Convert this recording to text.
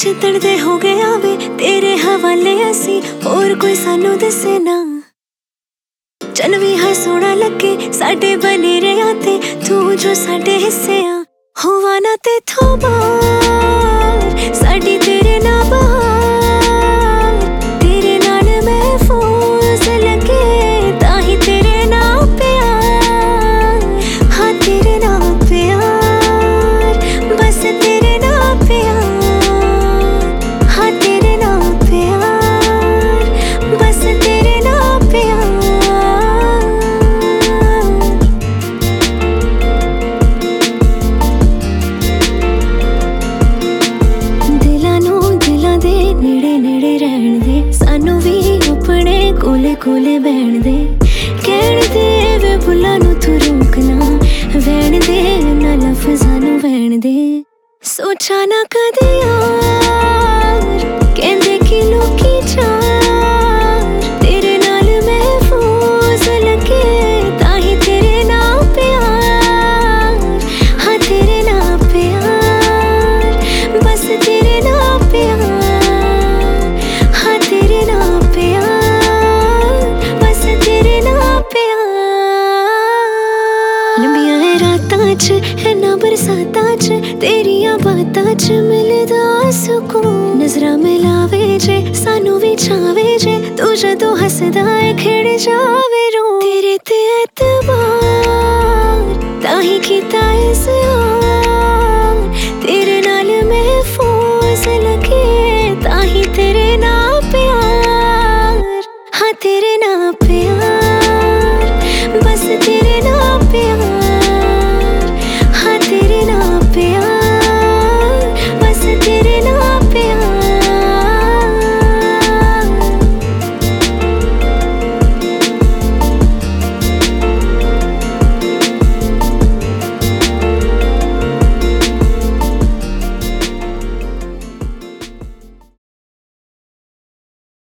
चितड़दे हो गए वे तेरे हवाले असी और कोई सानू दसे ना। चल भी हर सोना लगे साडे बने रहा ते तू जो साडे हिस्से आ होवा ना ते थो बार साडी तेरे ना बहार तेरे नाल महफूज लगे ताही तेरे ना प्यार हाँ तेरे ना प्यार बस तेरे ना प्यार हाँ तेरे ना प्यार बस तेरे ना प्यार। नेड़े नेड़े रहन दे सानू भी अपने कोले कोले बहन दे कहन दे वे बुला नू तू रोकना वहन दे ना लफ्ज़ां नू वहन दे सोचा ना कदे यार कहंदे कि लोकी चार तेरे नाल महफूज लगे ताही तेरे ना प्यार हाँ तेरे ना प्यार बस तेरे ना प्यार ना बरसाता च तेरिया बातां च मिलदा सुकून नजरां मिलावे जे सानू भी छावे जे तू जदों हसदा है खिड़ जावे रू तेरे